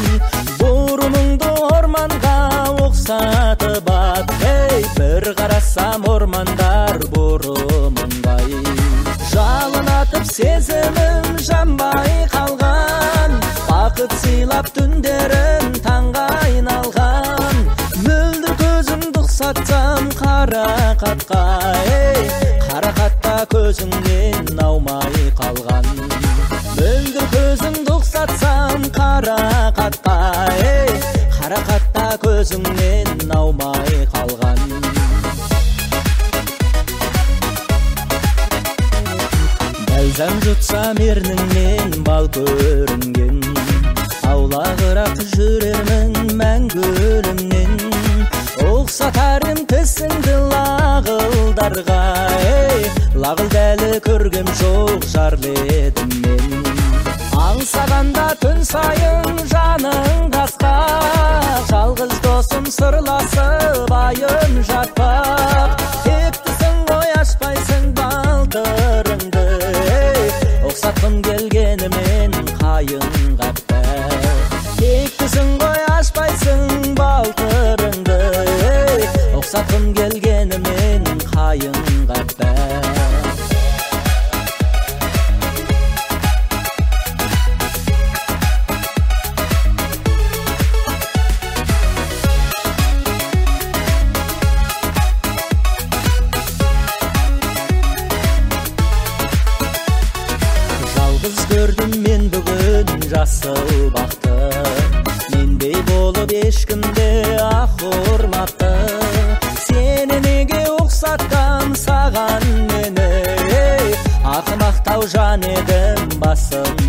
Бурунуңду орманга оксатып ат, бір қарасам ормандар бурумуңдай. Жалын атып сезімім жанбай қалған, бақыт сыйлап түндерім таңға айналған. Мөлдір көзімді ұқсатсам қарақатқа, қарақатта көзіңнен аумай қалған. Мөлдір көзімді ұқсатсам қарақатқа, қарақатта көзіңнен аумай қалған. Бәлзам жұтсам ерніңнен бал көрінген, аулағырақ жүрермін мәңгіліңнен. Ұқсатарым тісіңді лағылдарға, лағыл дәлі көргем жоқ жарледім мен. Аңсағанда түн сайын жаның қасқақ, жалғыз досым сырласып айын жатпақ. Тектісің ғой ашпайсың балтырыңды, ұқсатқым келгенімен қайын қапта. Тектісің ғой ашпайсың балтырыңды, ұқсатқым келгенімен қайын қапта. Жалғыз көрдім мен бүгін жасыл бақты, мендей болып ешкімде ақ ұрмапты. Сені неге ұқсаттым саған мені, ақымақтау жан едім басым